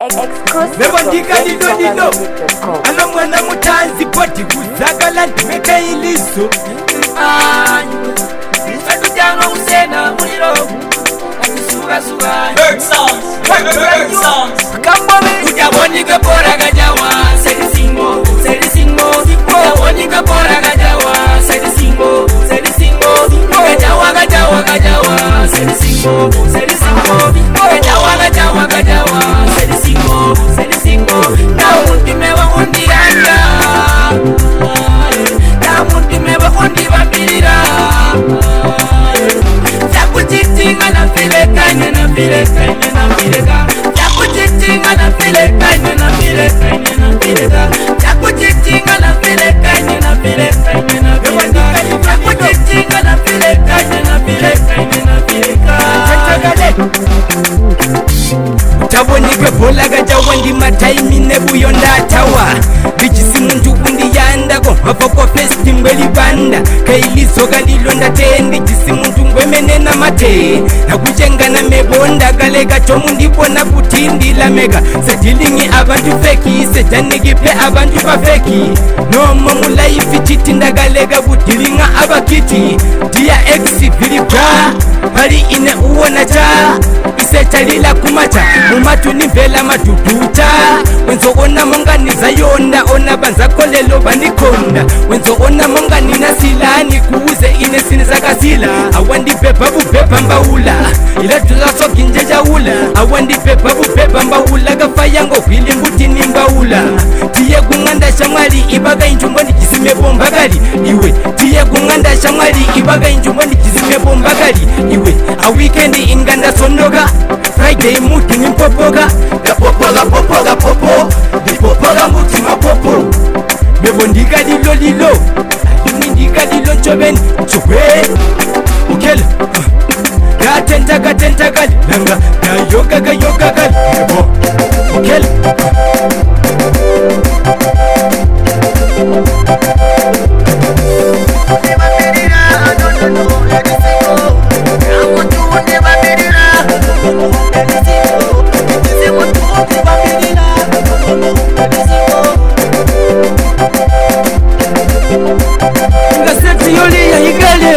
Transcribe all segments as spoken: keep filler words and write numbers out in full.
Nebondika lido lido Ano mwana mutanzi poti kuzakala ndimeka iliso Sakujanga usena muliro Akisuga suga Bird songs, bird songs. Ujabonika bora gajawa Sedi singo, sedi singo Ujabonika bora gajawa Sedi singo, sedi singo Gajawa, gajawa, gajawa Sedi singo, sedi singo Gajawa, gajawa, gajawa Sedi singo, sedi singo Na ultime wa undi anda Na ultime wa undi vampirira Chakuchitinga na file kanya na file kanya na file kanya Chakuchitinga na file kanya na file kanya na file kanya Chakuchitinga na file kanya na file kanya na file kanya Chakuchitinga na file kanya na file kanya na file kanya Tabonike bola gajawa ndi mataimi nebuyo ndatawa Bichisi muntu kundi yandako Mafoko festi mbeli banda Kailiso galilo ndatendi Jisi muntu ngwemene na mate Nakujenga na mebonda Galega chomu ndipo na kutindi la mega Setilingi abantu feki Setanigipe abantu pafeki Nomo mulaifi chitinda galega Butilinga abakiti Dia exi vilibra Hali ine uona cha Isetalila kumacha Mumatu nivela matututa Wenzo ona monganiza yonda Ona banza kolelo banikonda Wenzo ona mongani na silani Kuuze ine siniza kasila Awandi pepa bupepa mbaula Ila tula soki njeja ula Awandi pepa bupepa mbaula Gafayango hili mbuti ni mbaula Tiye kunganda shamwali Ibaga injungo ni kisime bombagali Iwe Tiye kunganda shamwali Ibaga injungo ni kisime bombagali Iwe A weekendi inganda sondoga Friday muti ni mpopoga Gapopoga popoga popo Dipopoga muti mapopo Mebondika lilo lilo Ndika lilo nchobeni Chokwe Ukela Gatenta gatenta gali Langa Na yoga ga yoga gali Ebo Ukela Ngaseti yoli ya higale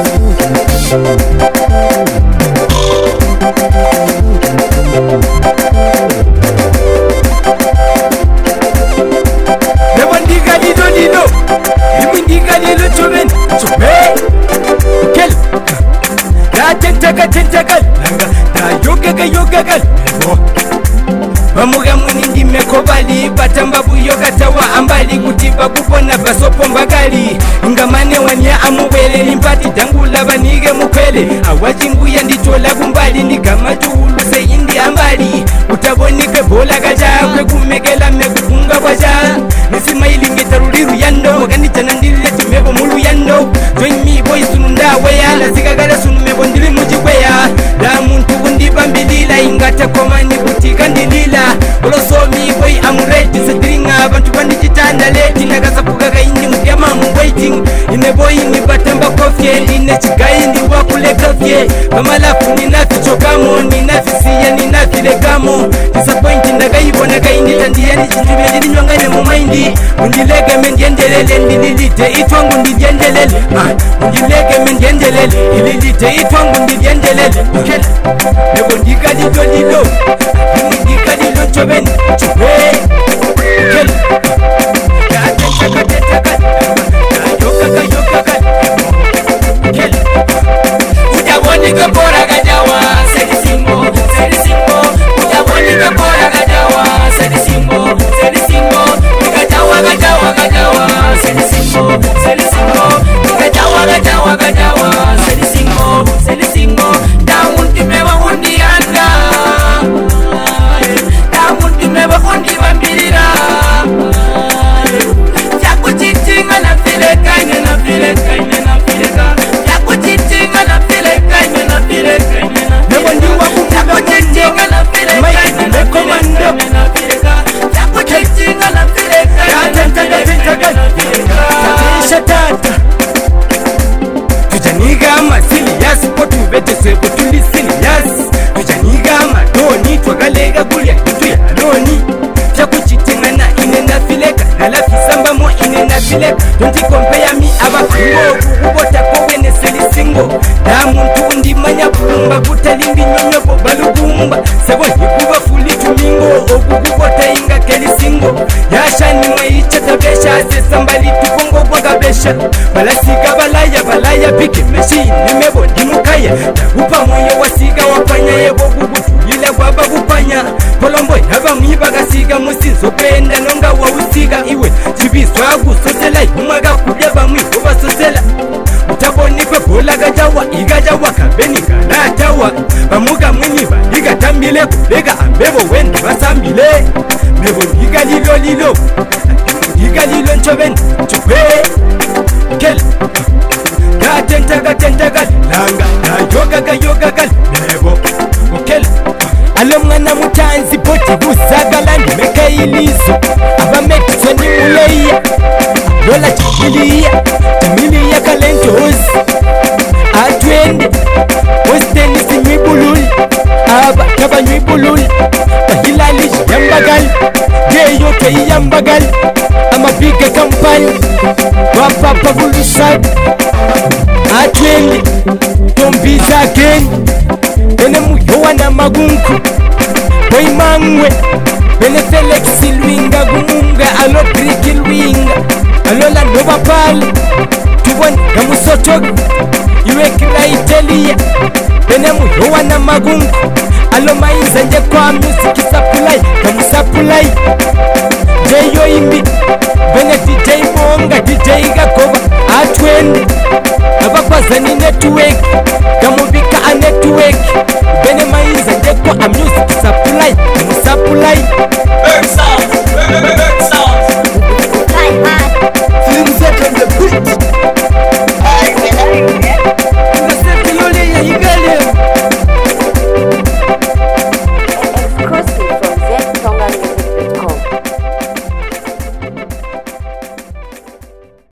Nebondika lido lido Imindika lilo chobeni Chobe Ukela Gatenta gatenta gali Langa Na yoga ga yoga gali Ebo Bamuga munindi mekobali Batamba buyo katawa ambali Kutiba kupona basopo mbagali Ngamane wanya amuwele Limpati dangula banige mukwele Awajinguya nditola kumbali Nigama juhulu se indi ambali Utabonike bola gaja Kwe kumegela mekufunga waja Nisima ilinge taruliru yando Wakani chana ndile tumebo mulu yando Join me boy sununda weya Lazika gala sunu mebo ndili mujiweya La muntu undi bambilila Ingata komani butika ndilila Olosomi boy I'm ready Setiringa abantu bandijitanda leti Nagasapuga gaindi mutiama I'm waiting Ine boy ni batamba kofye Ine chigai ni wakule kofye Kamalafu ni nafi chokamo Ni nafi siya ni nafi legamo Disappointing naga ibona gaindi Tandiya ni chintube jini nyongane mumaindi Undilege mendiendelele Nililite itwangu ndidiendelele Undilege mendiendelele Nililite itwangu ndidiendelele Ukela Nebondika lido lido Nimindika lido chobeni Chobwe Ukela Gatenta gatenta gatenta Yoga ga yoga ga Ukela Ujabonika bora gajawa Sedi singo, sedi singo Ujabonika bora gajawa Sedi singo, sedi singo Gajawa, gajawa, gajawa Sedi singo, sedi singo Gajawa, gajawa, gajawa Sedi singo, sedi singo Da ultime wa undi anda Da ultime wa undi moni chakuchitengana ine nafileka nalafisamba mo ine nafileka don't compare me abafungo kubota kobene selisingo da muntu ndimanya bulumba butalindi nyonyobo balugumba sebo nikuba fuli tumingo okukubota inga kelisingo yashani mwayicha tabesha sesambali tukongo bwagabesha balasiga balaya balaya pike meshi nimebo ndimukaya upa moyo wasiga wapanya yebo gugufuyila kwaba kupanya kolombo yaba mwibaga siga musinzo penda nonga wa usiga iwe chibiswa gusosela umaga kubya bamwi obasosela utaboni kwe bola gajawa igajawa kabeni kanatawa bamuga mwinyiba igatambile kubega ambebo wendi basambile mebo ndiga lilo lilo ndiga lilo nchobeni chube kel gatenta gatenta galanga na yoga ga yoga gal mebo kel alo mwana mutanzi boti busagalandi mekailizo abamekiso ni muleya lola chiliya tamiliya kalentos atwende westeni sinyibulul aba kabanyibulul bahilali yambagal geyo ke yambagal amabiga kampani wapapa bulusad atwende tombiza again ene muyowa na magunku boimangwe ene Felix Lwinga gumunga alo Griki Lwinga alo la nova pal tubon gamusoto iwe kraitelia ene muyowa na magunku alo mainza nje kwa music supply gamusapulai jeyo imbi bene D J Monga D J Gakoba atwende abakwazani network gamubika a network bene mainza nje kwa music supply gamusapulai